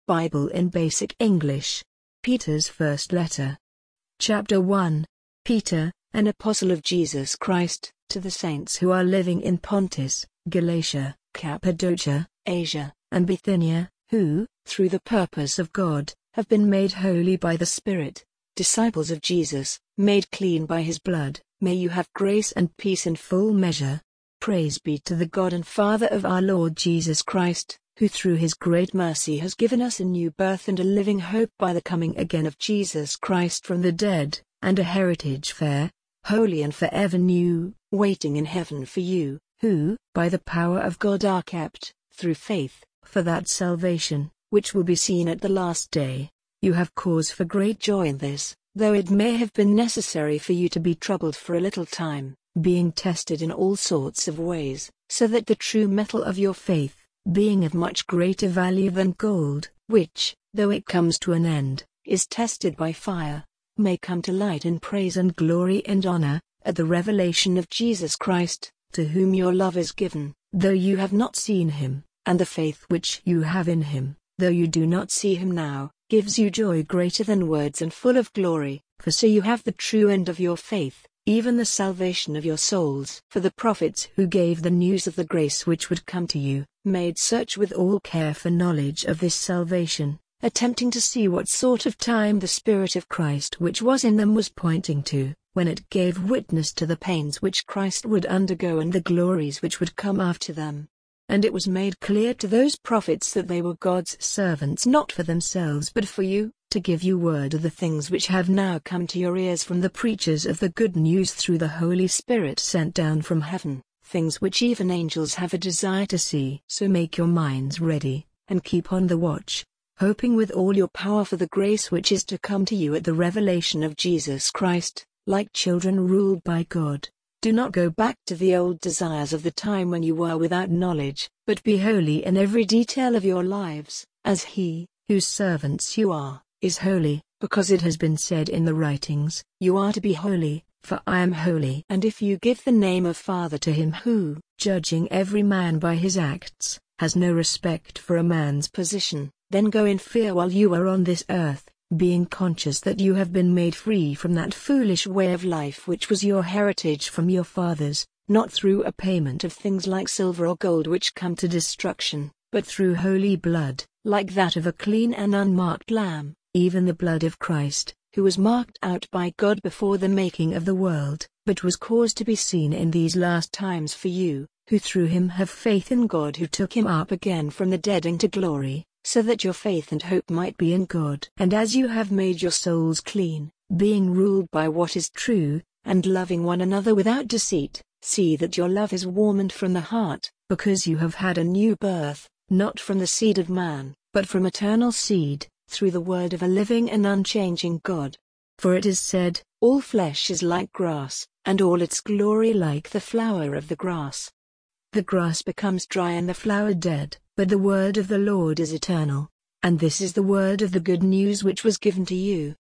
Bible in Basic English. Peter's First Letter. Chapter 1. Peter, an apostle of Jesus Christ, to the saints who are living in Pontus, Galatia, Cappadocia, Asia, and Bithynia, who, through the purpose of God, have been made holy by the Spirit, disciples of Jesus, made clean by his blood. May you have grace and peace in full measure. Praise be to the God and Father of our Lord Jesus Christ, who through his great mercy has given us a new birth and a living hope by the coming again of Jesus Christ from the dead, and a heritage fair, holy and forever new, waiting in heaven for you, who, by the power of God are kept, through faith, for that salvation, which will be seen at the last day. You have cause for great joy in this, though it may have been necessary for you to be troubled for a little time, being tested in all sorts of ways, so that the true metal of your faith, being of much greater value than gold, which, though it comes to an end, is tested by fire, may come to light in praise and glory and honor, at the revelation of Jesus Christ, to whom your love is given, though you have not seen him, and the faith which you have in him, though you do not see him now, gives you joy greater than words and full of glory, for so you have the true end of your faith, even the salvation of your souls. For the prophets who gave the news of the grace which would come to you, made search with all care for knowledge of this salvation, attempting to see what sort of time the Spirit of Christ which was in them was pointing to, when it gave witness to the pains which Christ would undergo and the glories which would come after them. And it was made clear to those prophets that they were God's servants not for themselves but for you, to give you word of the things which have now come to your ears from the preachers of the good news through the Holy Spirit sent down from heaven, things which even angels have a desire to see. So make your minds ready, and keep on the watch, hoping with all your power for the grace which is to come to you at the revelation of Jesus Christ. Like children ruled by God, do not go back to the old desires of the time when you were without knowledge, but be holy in every detail of your lives, as he, whose servants you are, is holy, because it has been said in the writings, "You are to be holy, for I am holy." And if you give the name of Father to him who, judging every man by his acts, has no respect for a man's position, then go in fear while you are on this earth, being conscious that you have been made free from that foolish way of life which was your heritage from your fathers, not through a payment of things like silver or gold which come to destruction, but through holy blood, like that of a clean and unmarked lamb, even the blood of Christ, who was marked out by God before the making of the world, but was caused to be seen in these last times for you, who through him have faith in God who took him up again from the dead into glory, so that your faith and hope might be in God. And as you have made your souls clean, being ruled by what is true, and loving one another without deceit, see that your love is warmed from the heart, because you have had a new birth, not from the seed of man, but from eternal seed, through the word of a living and unchanging God. For it is said, "All flesh is like grass, and all its glory like the flower of the grass. The grass becomes dry and the flower dead, but the word of the Lord is eternal." And this is the word of the good news which was given to you,